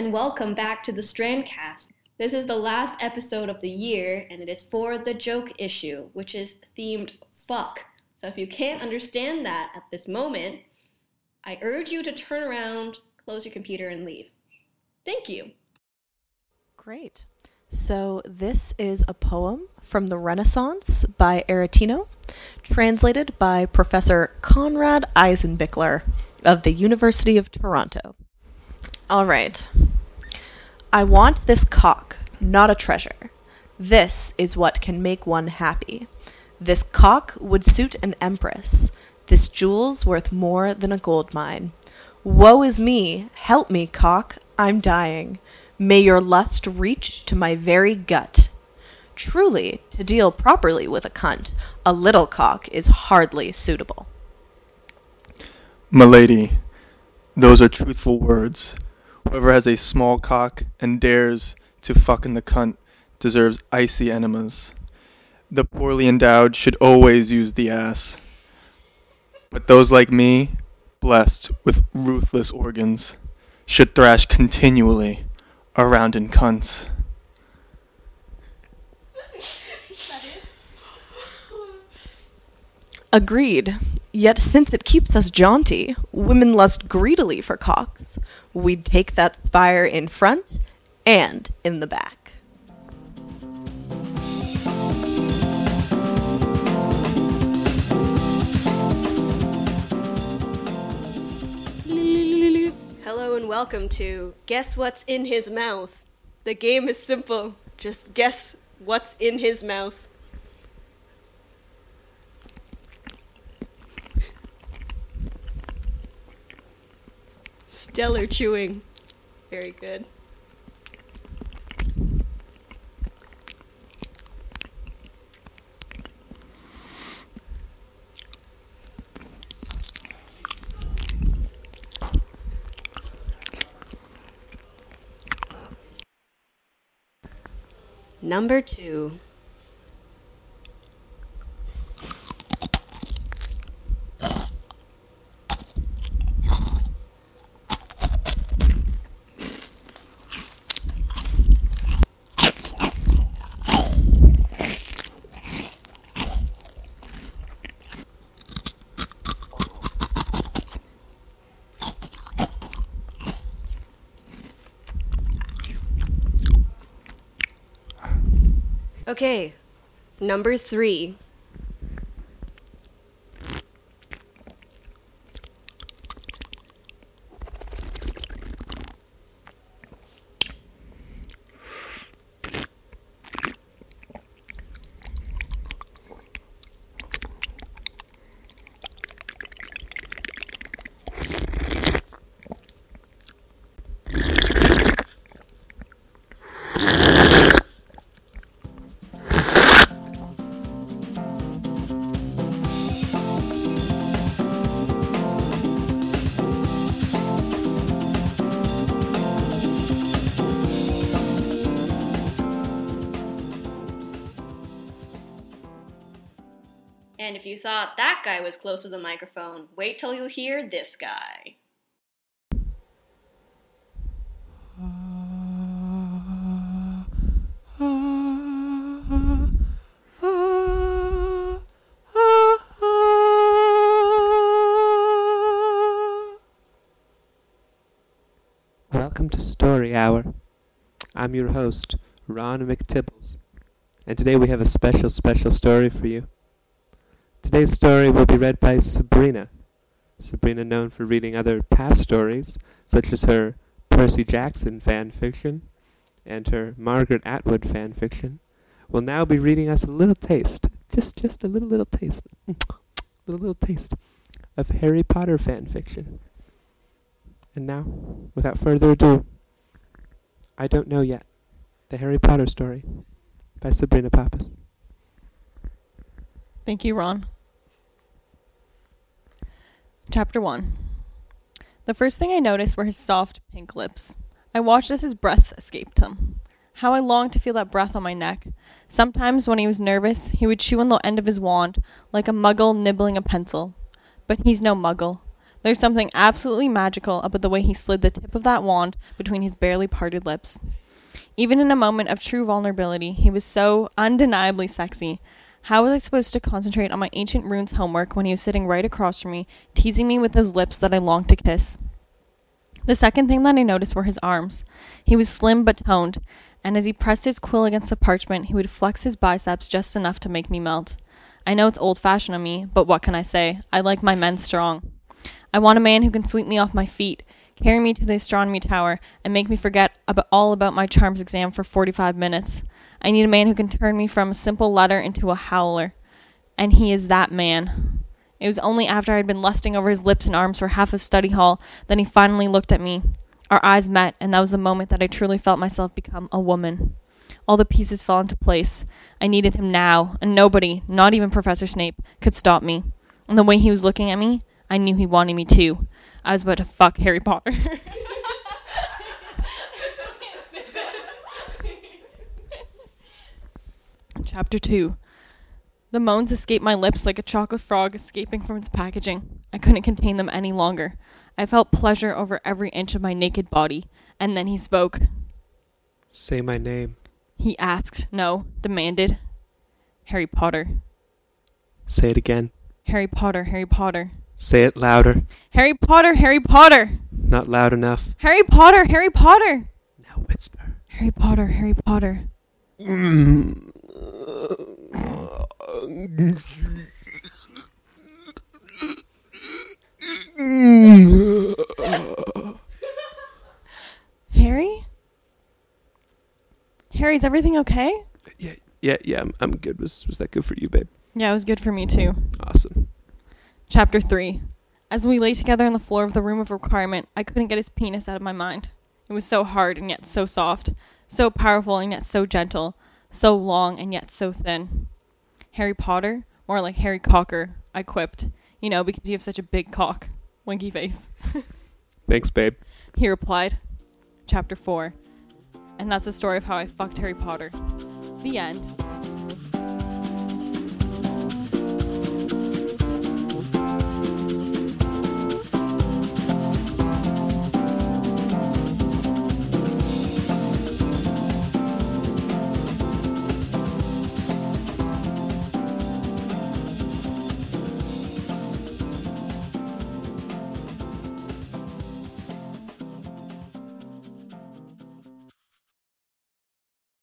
and welcome back to the Strandcast. This is the last episode of the year, and it is for the joke issue, which is themed fuck. So if you can't understand that at this moment, I urge you to turn around, close your computer, and leave. Thank you. Great. So this is a poem from the Renaissance by Aretino, translated by Professor Konrad Eisenbichler of the University of Toronto. All right. I want this cock, not a treasure. This is what can make one happy. This cock would suit an empress. This jewel's worth more than a gold mine. Woe is me, help me, cock, I'm dying. May your lust reach to my very gut. Truly, to deal properly with a cunt, a little cock is hardly suitable. Milady, those are truthful words. Whoever has a small cock and dares to fuck in the cunt deserves icy enemas. The poorly endowed should always use the ass. But those like me, blessed with ruthless organs, should thrash continually around in cunts. Agreed. Yet since it keeps us jaunty, women lust greedily for cocks. We'd take that spire in front and in the back. Hello and welcome to Guess What's in His Mouth. The game is simple. Just guess what's in his mouth. Stellar chewing. Very good. Number 2. Okay, number 3. And if you thought that guy was close to the microphone, wait till you hear this guy. Welcome to Story Hour. I'm your host, Ron McTibbles, and today we have a special story for you. Today's story will be read by Sabrina. Sabrina, known for reading other past stories, such as her Percy Jackson fan fiction and her Margaret Atwood fan fiction, will now be reading us a little taste, just a little taste, little taste of Harry Potter fan fiction. And now, without further ado, I Don't Know Yet, the Harry Potter story by Sabrina Pappas. Thank you, Ron. Chapter 1. The first thing I noticed were his soft, pink lips. I watched as his breath escaped him. How I longed to feel that breath on my neck. Sometimes, when he was nervous, he would chew on the end of his wand, like a muggle nibbling a pencil. But he's no muggle. There's something absolutely magical about the way he slid the tip of that wand between his barely parted lips. Even in a moment of true vulnerability, he was so undeniably sexy. How was I supposed to concentrate on my Ancient Runes homework when he was sitting right across from me, teasing me with those lips that I longed to kiss? The second thing that I noticed were his arms. He was slim but toned, and as he pressed his quill against the parchment, he would flex his biceps just enough to make me melt. I know it's old-fashioned of me, but what can I say? I like my men strong. I want a man who can sweep me off my feet, carry me to the astronomy tower, and make me forget all about my charms exam for 45 minutes. I need a man who can turn me from a simple letter into a howler. And he is that man. It was only after I had been lusting over his lips and arms for half of study hall that he finally looked at me. Our eyes met, and that was the moment that I truly felt myself become a woman. All the pieces fell into place. I needed him now, and nobody, not even Professor Snape, could stop me. And the way he was looking at me, I knew he wanted me too. I was about to fuck Harry Potter. Chapter 2. The moans escaped my lips like a chocolate frog escaping from its packaging. I couldn't contain them any longer. I felt pleasure over every inch of my naked body. And then he spoke. Say my name. He asked, no, demanded. Harry Potter. Say it again. Harry Potter, Harry Potter. Say it louder. Harry Potter, Harry Potter. Not loud enough. Harry Potter, Harry Potter. Now whisper. Harry Potter, Harry Potter. Harry? Harry, is everything okay? Yeah, I'm good. Was that good for you, babe? Yeah, it was good for me too. Awesome. Chapter 3. As we lay together on the floor of the room of requirement, I couldn't get his penis out of my mind. It was so hard and yet so soft, so powerful and yet so gentle, so long and yet so thin. Harry Potter? More like Harry Cocker, I quipped. You know, because you have such a big cock. Winky face. Thanks, babe. He replied. Chapter 4. And that's the story of how I fucked Harry Potter. The end.